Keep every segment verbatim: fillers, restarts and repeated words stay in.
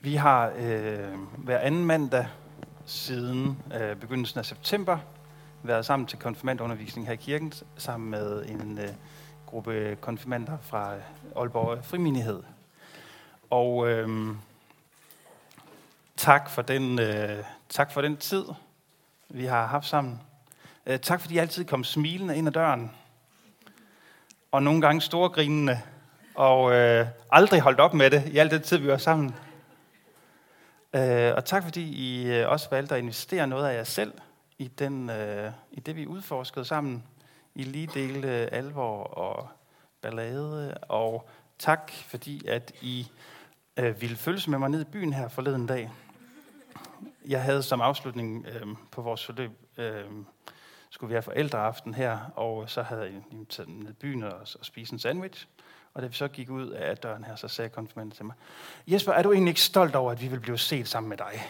Vi har øh, hver anden mandag siden øh, begyndelsen af september været sammen til konfirmandundervisning her i kirken, sammen med en øh, gruppe konfirmander fra Aalborg Frimenighed. Og øh, tak, for den, øh, tak for den tid, vi har haft sammen. Øh, tak fordi I altid kom smilende ind ad døren, og nogle gange storgrinende, og øh, aldrig holdt op med det i al den tid, vi var sammen. Øh, og tak fordi I øh, også valgte at investere noget af jer selv i, den, øh, i det, vi udforskede sammen. I lige dele alvor og ballade. Og tak fordi, at I øh, ville følges med mig ned i byen her forleden dag. Jeg havde som afslutning øh, på vores forløb, øh, skulle vi have forældreaften her, og så havde jeg taget ned i byen og, og spise en sandwich. Og da vi så gik ud af døren her, så sagde konfirmanden til mig: Jesper, er du egentlig ikke stolt over, at vi vil blive set sammen med dig?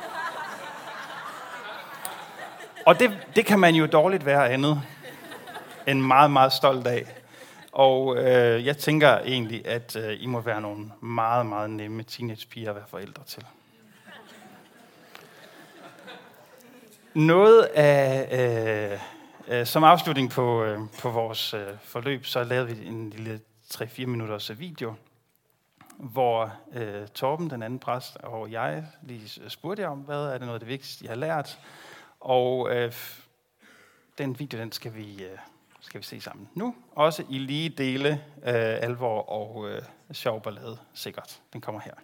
Og det, det kan man jo dårligt være andet end meget, meget stolt af. Og øh, jeg tænker egentlig, at øh, I må være nogle meget, meget nemme teenagepiger at være forældre til. Noget af, øh, øh, som afslutning på, øh, på vores øh, forløb, så lavede vi en lille tre-fire minutters video, hvor øh, Torben, den anden præst, og jeg lige spurgte jer om, hvad er det noget af det vigtigste, I har lært. Og øh, den video, den skal vi, øh, skal vi se sammen nu. Også i lige dele øh, alvor og øh, sjov ballade, sikkert. Den kommer her.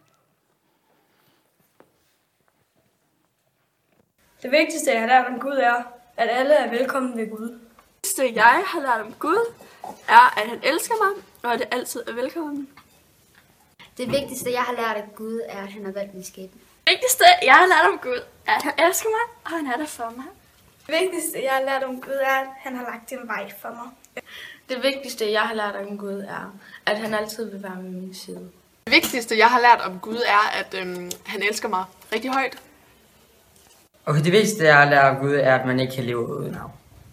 Det vigtigste, jeg har lært om Gud, er, at alle er velkommen ved Gud. Det vigtigste, jeg har lært om Gud, er, at han elsker mig, og at det altid er velkommen. Det vigtigste, jeg har lært af Gud, er, at han har valgt min skæbne. Det vigtigste, jeg har lært om Gud, er, at han elsker mig, og han er der for mig. Det vigtigste, jeg har lært om Gud, er, at han har lagt en vej for mig. Det vigtigste, jeg har lært om Gud, er, at han altid vil være med min side. Det vigtigste, jeg har lært om Gud, er, at øhm, han elsker mig rigtig højt. Okay, det vigtigste, jeg har lært om Gud, er, at man ikke kan leve uden ham.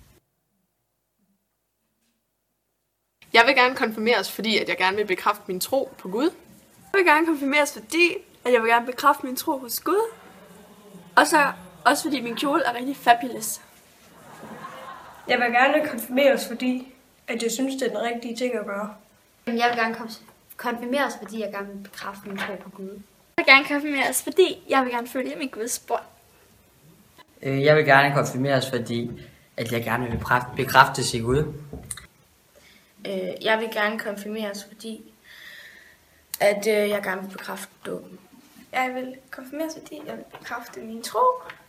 Jeg vil gerne konfirmeres, fordi at jeg gerne vil bekræfte min tro på Gud. Jeg vil gerne konfirmeres, fordi at jeg vil gerne bekræfte min tro hos Gud. Og så også fordi min kjole er rigtig fabulous. Jeg vil gerne konfirmeres, fordi at jeg synes, det er den rigtige ting at gøre. Jeg vil gerne konfirmeres, fordi jeg gerne vil bekræfte min tro på Gud. Jeg vil gerne konfirmeres, fordi jeg vil gerne følge min Guds spor. Jeg vil gerne konfirmeres, fordi at jeg gerne vil bekræftes i Gud. Jeg vil gerne konfirmeres, fordi at jeg gerne vil bekræfte dåben. Jeg vil konfirmeres, fordi jeg vil bekræfte min tro.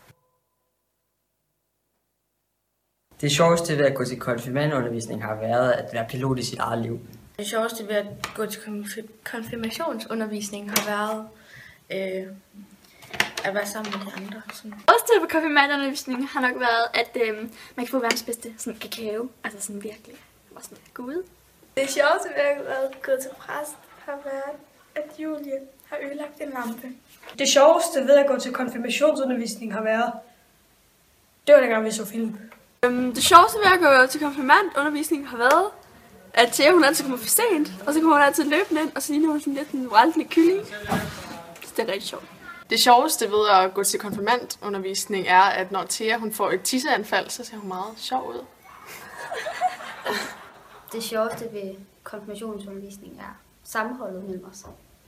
Det sjoveste ved at gå til konfirmandundervisning har været at være pilot i sit eget liv. Det sjoveste ved at gå til konfirmationsundervisning har været øh, at være sammen med de andre. Sådan. Også til på konfirmandundervisning har nok været, at øh, man kan få verdens bedste sådan kakao. Altså sådan virkelig. Og sådan Gud. Det sjoveste ved at gå til præst har været, at Julie har ødelagt en lampe. Det sjoveste ved at gå til konfirmationsundervisning har været, det var dengang vi så film. Øhm, det sjoveste ved at gå til konfirmandundervisning har været, at Thea hun altid kommer for sent, og så kommer hun altid løbende ind, og så ligner hun sådan lidt en vræltende kylling. Så det er rigtig sjovt. Det sjoveste ved at gå til konfirmandundervisning er, at når Thea hun får et tisseanfald, så ser hun meget sjov ud. Det sjoveste ved konfirmationsundervisning er sammenholdet mellem os.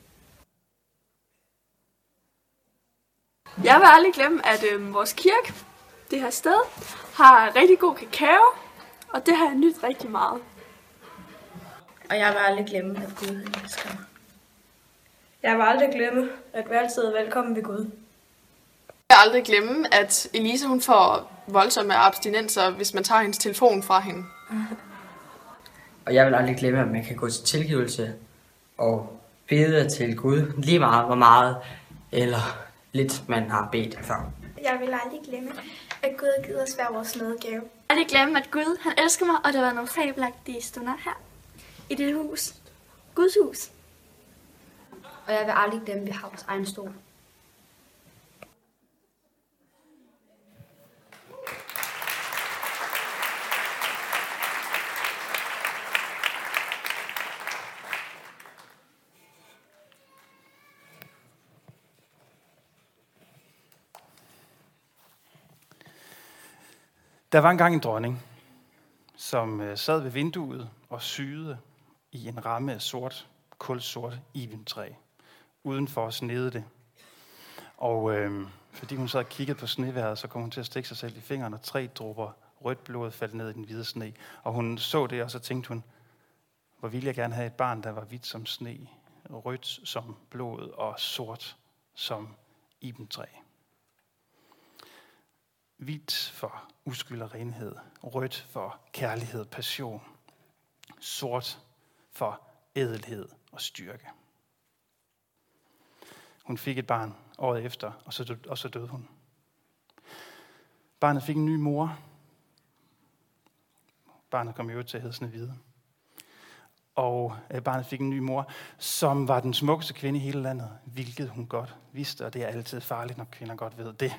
Jeg vil aldrig glemme, at øh, vores kirke, det her sted, har rigtig god kakao, og det har jeg nydt rigtig meget. Og jeg vil aldrig glemme, at Gud elsker mig. Jeg vil aldrig glemme, at vi altid er velkommen ved Gud. Jeg vil aldrig glemme, at Elise hun får voldsomme abstinenser, hvis man tager hendes telefon fra hende. Og jeg vil aldrig glemme, at man kan gå til tilgivelse og bede til Gud lige meget, hvor meget eller lidt man har bedt før. Jeg vil aldrig glemme, at Gud har givet os hver vores nådegave. Jeg vil aldrig glemme, at Gud han elsker mig, og der var nogle fabelagtige stunder her i det hus. Guds hus. Og jeg vil aldrig glemme, at vi har vores egen stol. Der var engang en dronning, som øh, sad ved vinduet og syede i en ramme af sort, kulsort iventræ. Udenfor snede det. Og øh, fordi hun sad og kiggede på snevejret, så kom hun til at stikke sig selv i fingeren, og tre dråber rødt blod faldt ned i den hvide sne. Og hun så det, og så tænkte hun, hvor ville jeg gerne have et barn, der var hvidt som sne, rødt som blod og sort som ibentræ. Hvidt for uskyld og renhed, rødt for kærlighed, passion, sort for ædelhed og styrke. Hun fik et barn året efter, og så døde, og så døde hun. Barnet fik en ny mor. Barnet kom jo til at hedde Snehvide. Og øh, barnet fik en ny mor, som var den smukkeste kvinde i hele landet, hvilket hun godt vidste, og det er altid farligt, når kvinder godt ved det.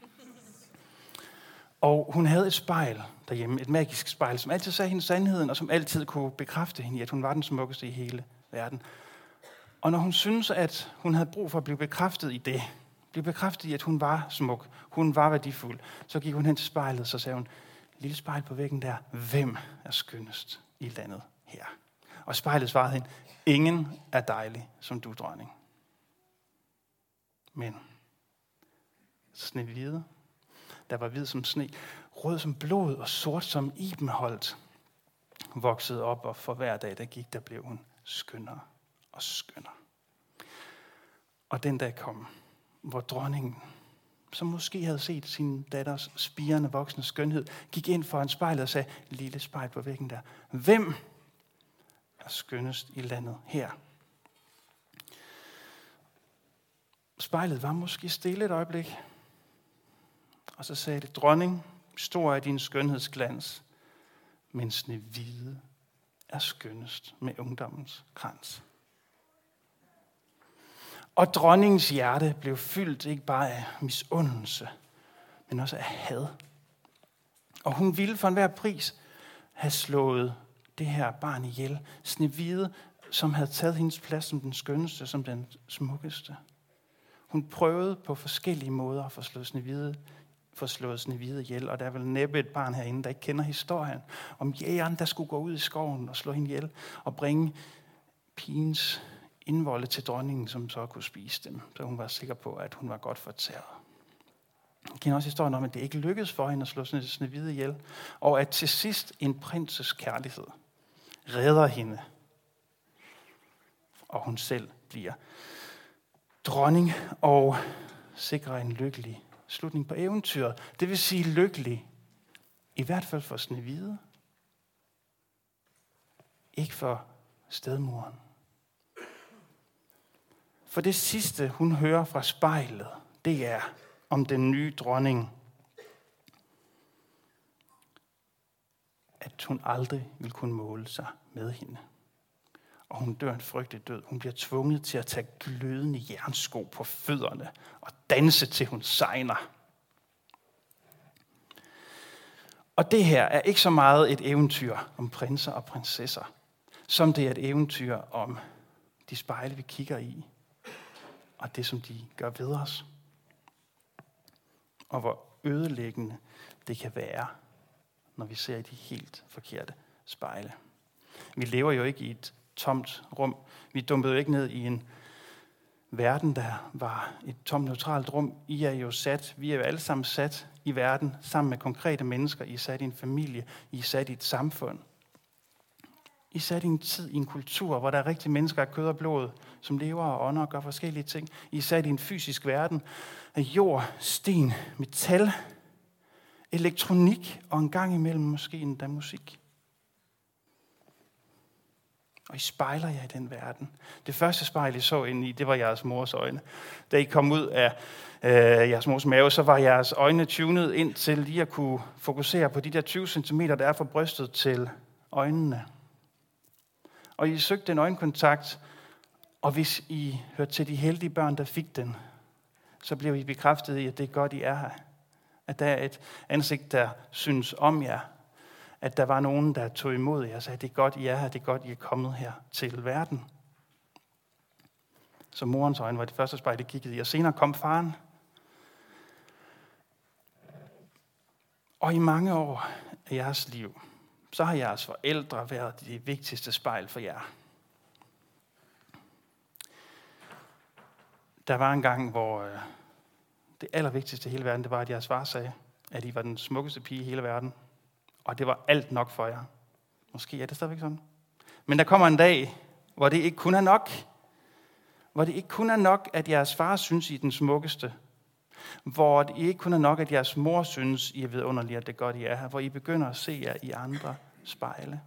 Og hun havde et spejl derhjemme, et magisk spejl, som altid sagde hende sandheden, og som altid kunne bekræfte hende i, at hun var den smukkeste i hele verden. Og når hun syntes, at hun havde brug for at blive bekræftet i det, blive bekræftet i, at hun var smuk, hun var værdifuld, så gik hun hen til spejlet, så sagde hun, lille spejl på væggen der, hvem er skønnest i landet her? Og spejlet svarede hende, ingen er dejlig som du, dronning. Men Snehvide, der var hvid som sne, rød som blod og sort som ibenholt, voksede op, og for hver dag, der gik, der blev hun skønnere og skønnere. Og den dag kom, hvor dronningen, som måske havde set sin datters spirende voksne skønhed, gik ind foran spejlet og sagde, lille spejl på væggen der, hvem er skønnest i landet her? Spejlet var måske stille et øjeblik, og så sagde det, dronning, stor er din skønhedsglans, men Snehvide er skønnest med ungdommens krans. Og dronningens hjerte blev fyldt ikke bare af misundelse, men også af had. Og hun ville for enhver pris have slået det her barn ihjel. Snehvide, som havde taget hendes plads som den skønneste, som den smukkeste. Hun prøvede på forskellige måder at få slået Snehvide, få slået Snehvide ihjel, og der er vel næppe et barn herinde, der ikke kender historien om jægeren, der skulle gå ud i skoven og slå hende ihjel og bringe pigens indvolde til dronningen, som så kunne spise dem, så hun var sikker på, at hun var godt fortæret. Jeg kender også historien om, at det ikke lykkedes for hende at slå Snehvide ihjel, og at til sidst en prinses kærlighed redder hende, og hun selv bliver dronning og sikrer en lykkelig slutning på eventyret. Det vil sige lykkelig, i hvert fald for Snehvide, ikke for stedmoren. For det sidste, hun hører fra spejlet, det er om den nye dronning, at hun aldrig vil kunne måle sig med hende. Og hun dør en frygtelig død. Hun bliver tvunget til at tage glødende jernsko på fødderne og danse til hun segner. Og det her er ikke så meget et eventyr om prinser og prinsesser, som det er et eventyr om de spejle, vi kigger i, og det, som de gør ved os. Og hvor ødelæggende det kan være, når vi ser i de helt forkerte spejle. Vi lever jo ikke i et tomt rum. Vi dumpede jo ikke ned i en verden, der var et tomt, neutralt rum. I er jo sat, vi er jo alle sammen sat i verden, sammen med konkrete mennesker. I er sat i en familie, I er sat i et samfund. I er sat i en tid, i en kultur, hvor der er rigtige mennesker af kød og blod, som lever og ånder og gør forskellige ting. I er sat i en fysisk verden af jord, sten, metal, elektronik og en gang imellem måske endda musik. Og I spejler jer i den verden. Det første spejl, I så ind i, det var jeres mors øjne. Da I kom ud af øh, jeres mors mave, så var jeres øjne tunet ind til lige at kunne fokusere på de der tyve centimeter, der er fra brystet til øjnene. Og I søgte en øjenkontakt, og hvis I hørte til de heldige børn, der fik den, så blev I bekræftet i, at det er godt, I er her. At der er et ansigt, der synes om jer. At der var nogen, der tog imod jer og sagde, det er godt, I er her, det er godt, I er kommet her til verden. Så morens øjne var det første spejl, det kiggede i, og senere kom faren. Og i mange år af jeres liv, så har jeres forældre været det vigtigste spejl for jer. Der var en gang, hvor øh, det allervigtigste i hele verden, det var, at jeres far sagde, at I var den smukkeste pige i hele verden. Og det var alt nok for jer. Måske er det stadigvæk sådan. Men der kommer en dag, hvor det ikke kun er nok. Hvor det ikke kun er nok, at jeres far synes, I er den smukkeste. Hvor det ikke kun er nok, at jeres mor synes, I er vidunderlige, at det godt I er her. Hvor I begynder at se jer i andre spejle.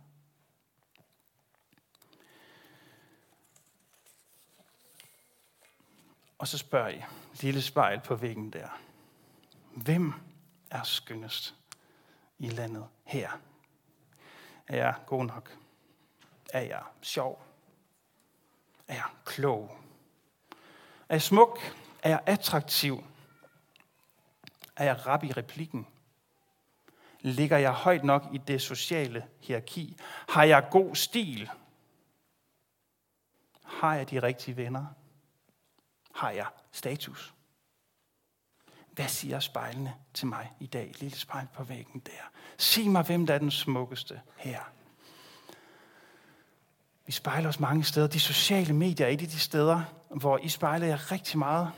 Og så spørger I, lille spejl på væggen der. Hvem er skønnest i landet her? Er jeg god nok? Er jeg sjov? Er jeg klog? Er jeg smuk? Er jeg attraktiv? Er jeg rap i replikken? Ligger jeg højt nok i det sociale hierarki? Har jeg god stil? Har jeg de rigtige venner? Har jeg status? Hvad siger spejlene til mig i dag? Lille spejl på væggen der. Sig mig, hvem der er den smukkeste her. Vi spejler os mange steder. De sociale medier er et af de steder, hvor I spejler jer rigtig meget.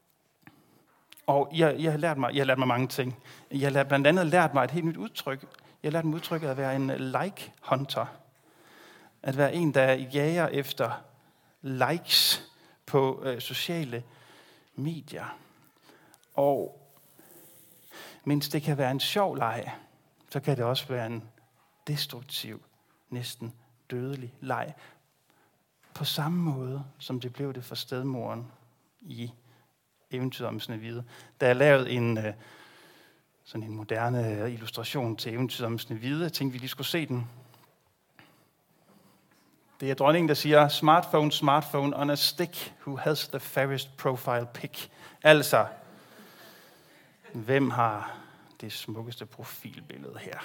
Og jeg, jeg, har lært mig, jeg har lært mig mange ting. Jeg har blandt andet lært mig et helt nyt udtryk. Jeg har lært mig udtrykket at være en like hunter. At være en, der jager efter likes på øh, sociale medier. Og mens det kan være en sjov leg, så kan det også være en destruktiv, næsten dødelig leg. På samme måde, som det blev det for stedmoren i Eventyret om Snehvide. Der er lavet en, øh, sådan en moderne illustration til Eventyret om Snehvide. Jeg tænkte, vi lige skulle se den. Det er dronningen, der siger, smartphone, smartphone on a stick, who has the fairest profile pic. Altså, hvem har det smukkeste profilbillede her?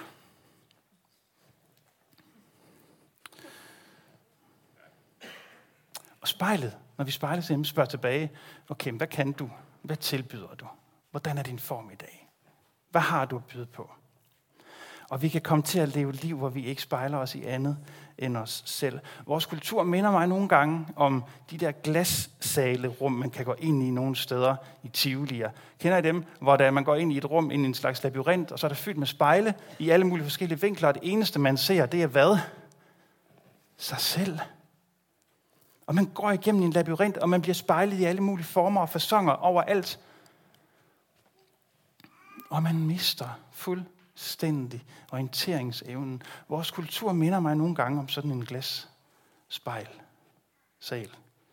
Og spejlet, når vi spejler sig, spørger tilbage, okay, hvad kan du? Hvad tilbyder du? Hvordan er din form i dag? Hvad har du at byde på? Og vi kan komme til at leve et liv, hvor vi ikke spejler os i andet end os selv. Vores kultur minder mig nogle gange om de der glassale-rum, man kan gå ind i nogle steder i Tivoli. Kender I dem, hvor der, man går ind i et rum, ind i en slags labyrint, og så er der fyldt med spejle i alle mulige forskellige vinkler, og det eneste, man ser, det er hvad? Sig selv. Og man går igennem en labyrint, og man bliver spejlet i alle mulige former og faconer overalt. Og man mister fuldstændig orienteringsevnen. Vores kultur minder mig nogle gange om sådan en glasspejl. Sal.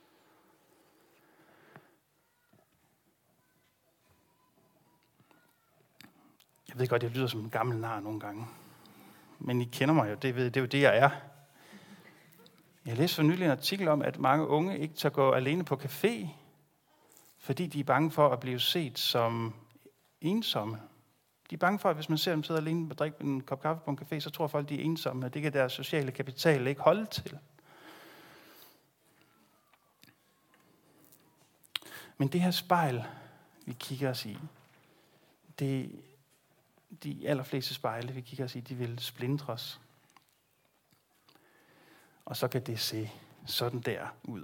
Jeg ved godt, jeg lyder som en gammel nar nogle gange. Men I kender mig jo, det, ved, det er jo det, jeg er. Jeg læste for nylig en artikel om, at mange unge ikke tør gå alene på café, fordi de er bange for at blive set som ensomme. De er bange for, at hvis man ser dem sidde alene og drikke en kop kaffe på en café, så tror folk, de er ensomme, og det kan deres sociale kapital ikke holde til. Men det her spejl, vi kigger os i, det, de allerfleste spejle, vi kigger os i, de vil splindres. Og så kan det se sådan der ud.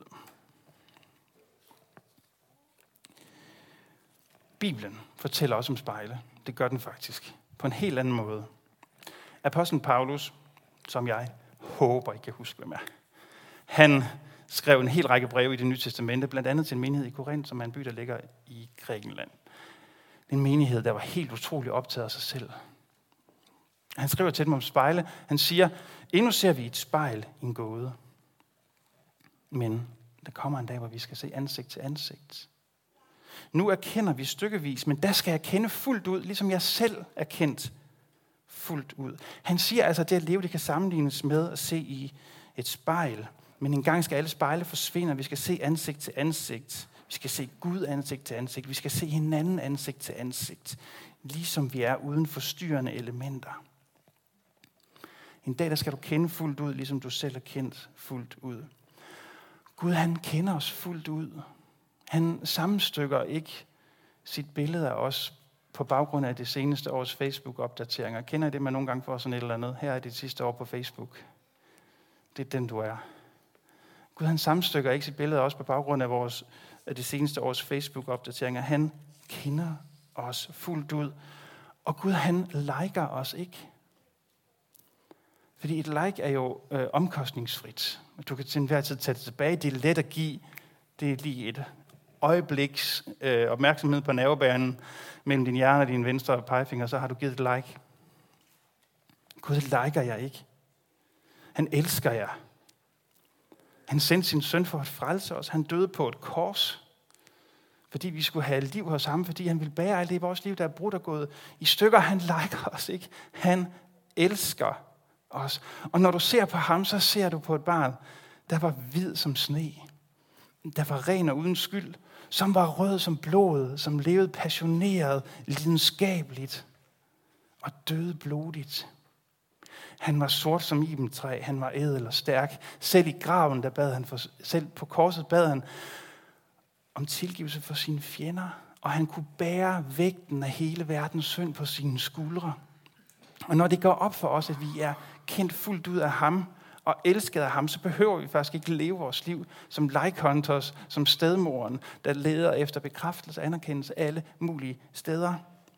Bibelen fortæller også om spejle. Det gør den faktisk. På en helt anden måde. Apostlen Paulus, som jeg håber, I kan huske, hvem er. Han skrev en hel række breve i Det Nye Testamente, blandt andet til en menighed i Korinth, som er en by, der ligger i Grækenland. En menighed, der var helt utroligt optaget af sig selv. Han skriver til dem om spejle. Han siger, endnu ser vi et spejl i en gåde. Men der kommer en dag, hvor vi skal se ansigt til ansigt. Nu erkender vi stykkevis, men der skal jeg kende fuldt ud, ligesom jeg selv er kendt fuldt ud. Han siger altså, at det at leve, det kan sammenlignes med at se i et spejl. Men en gang skal alle spejle forsvinde, og vi skal se ansigt til ansigt. Vi skal se Gud ansigt til ansigt. Vi skal se hinanden ansigt til ansigt. Ligesom vi er uden forstyrrende elementer. En dag, der skal du kende fuldt ud, ligesom du selv er kendt fuldt ud. Gud, han kender os fuldt ud. Han sammenstykker ikke sit billede af os på baggrund af det seneste års Facebook-opdateringer. Kender I det, man nogle gange får sådan et eller andet? Her er det sidste år på Facebook. Det er den, du er. Gud, han sammenstykker ikke sit billede også på baggrund af, vores, af det seneste års Facebook-opdateringer. Han kender os fuldt ud. Og Gud, han liker os ikke. Fordi et like er jo øh, omkostningsfrit. Du kan til enhver tid tage det tilbage. Det er let at give. Det er lige et øjebliks øh, opmærksomhed på nervebanen mellem din hjerne og din venstre pegefinger, så har du givet et like. Gud liker jeg ikke. Han elsker jer. Han sendte sin søn for at frelse os. Han døde på et kors, fordi vi skulle have liv hos ham, fordi han ville bære alt det i vores liv, der er brudt og gået i stykker. Han liker os ikke. Han elsker os. Og når du ser på ham, så ser du på et barn, der var hvid som sne, der var ren og uden skyld, som var rød som blodet, som levede passioneret, lidenskabeligt og døde blodigt. Han var sort som ibentræ, han var ædel og stærk. Selv i graven, der bad han for, selv på korset bad han om tilgivelse for sine fjender, og han kunne bære vægten af hele verdens synd på sine skuldre. Og når det går op for os, at vi er kendt fuldt ud af ham, og elsket af ham, så behøver vi faktisk ikke leve vores liv som like hunters, som stedmoren, der leder efter bekræftelse og anerkendelse alle mulige steder.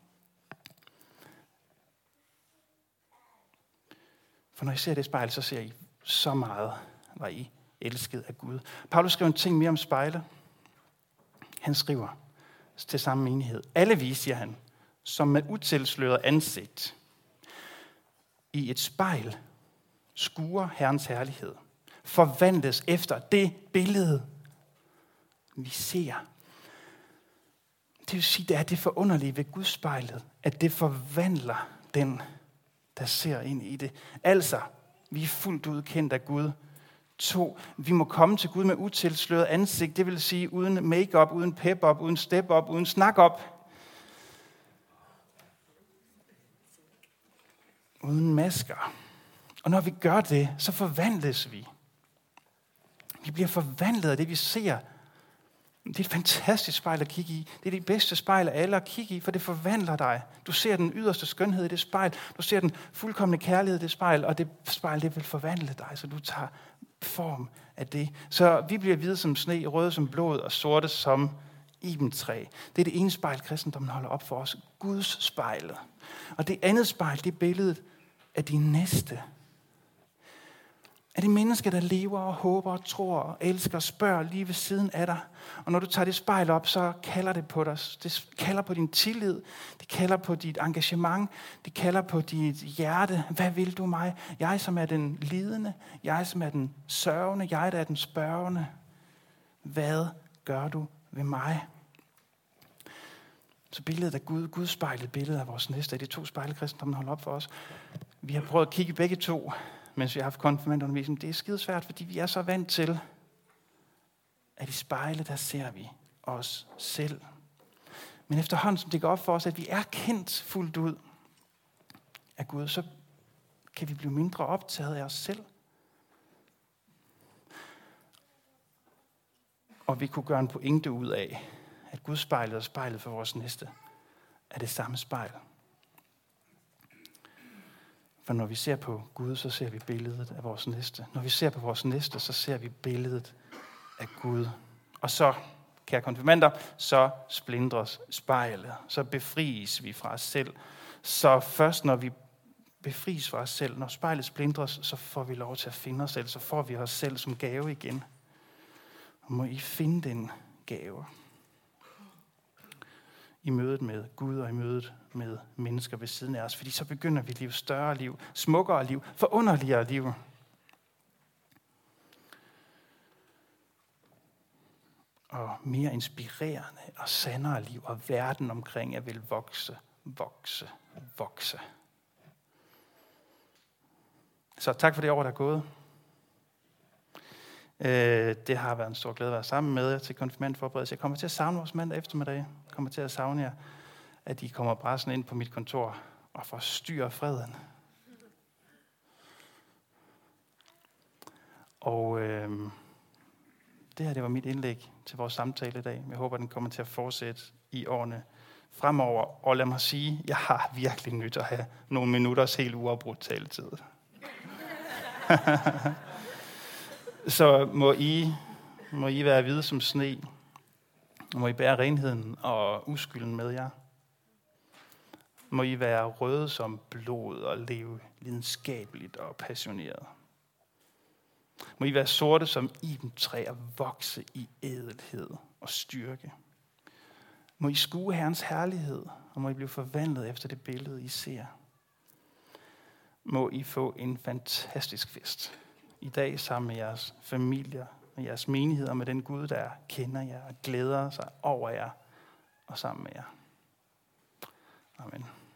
For når I ser det spejl, så ser I så meget, hvor I elsket af Gud. Paulus skriver en ting mere om spejle. Han skriver til samme menighed. Alle vi, siger han, som med utilsløret ansigt i et spejl skuer Herrens herlighed, forvandles efter det billede, vi ser. Det vil sige, det er det forunderlige ved Guds spejlet, at det forvandler den, der ser ind i det. Altså, vi er fuldt ud kendt af Gud. To, vi må komme til Gud med utilsløret ansigt, det vil sige uden make-up, uden pep-up, uden step-up, uden snak-up. Uden masker. Og når vi gør det, så forvandles vi. Vi bliver forvandlet af det, vi ser. Det er et fantastisk spejl at kigge i. Det er det bedste spejl af alle at kigge i, for det forvandler dig. Du ser den yderste skønhed i det spejl. Du ser den fuldkomne kærlighed i det spejl, og det spejl, det vil forvandle dig, så du tager form af det. Så vi bliver hvide som sne, røde som blod og sorte som ibentræ. Det er det ene spejl, kristendommen holder op for os. Guds spejlet. Og det andet spejl, det er billedet af din næste. Er det mennesker, der lever og håber og tror og elsker og spørger lige ved siden af dig? Og når du tager det spejl op, så kalder det på dig. Det kalder på din tillid. Det kalder på dit engagement. Det kalder på dit hjerte. Hvad vil du mig? Jeg, som er den lidende. Jeg, som er den sørgende. Jeg, der er den spørgende. Hvad gør du ved mig? Så billedet af Gud, Guds spejlet, billedet af vores næste, er de to spejle, kristendommen holder op for os. Vi har prøvet at kigge begge to, mens vi har haft konfirmandundervisning. Det er skidesvært, fordi vi er så vant til, at i spejlet, der ser vi os selv. Men efterhånden, som det går op for os, at vi er kendt fuldt ud af Gud, så kan vi blive mindre optaget af os selv. Og vi kunne gøre en pointe ud af, at Guds spejlet og spejlet for vores næste er det samme spejl. For når vi ser på Gud, så ser vi billedet af vores næste. Når vi ser på vores næste, så ser vi billedet af Gud. Og så, kære konfirmander, så splindres spejlet. Så befries vi fra os selv. Så først når vi befries fra os selv, når spejlet splindres, så får vi lov til at finde os selv. Så får vi os selv som gave igen. Og må I finde den gave i mødet med Gud og i mødet med mennesker ved siden af os. Fordi så begynder vi at leve større liv, smukkere liv, forunderligere liv. Og mere inspirerende og sandere liv. Og verden omkring er vil vokse, vokse, vokse. Så tak for det år, der er gået. Det har været en stor glæde at være sammen med jer til konfirmandforberedelse. Jeg kommer til at savne vores mandag eftermiddag. Jeg kommer til at savne jer, at I kommer brassen ind på mit kontor og forstyrrer freden. Og øh, det her, det var mit indlæg til vores samtale i dag. Jeg håber, den kommer til at fortsætte i årene fremover, og lad mig sige, jeg har virkelig nyt at have nogle minutters helt uafbrudt taletid. Så må I, må I være hvide som sne, og må I bære renheden og uskylden med jer. Må I være røde som blod og leve lidenskabeligt og passioneret. Må I være sorte som ibentræ og vokse i ædelhed og styrke. Må I skue Herrens herlighed, og må I blive forvandlet efter det billede, I ser. Må I få en fantastisk fest i dag sammen med jeres familier, med jeres menigheder, med den Gud, der kender jer og glæder sig over jer og sammen med jer. Amen.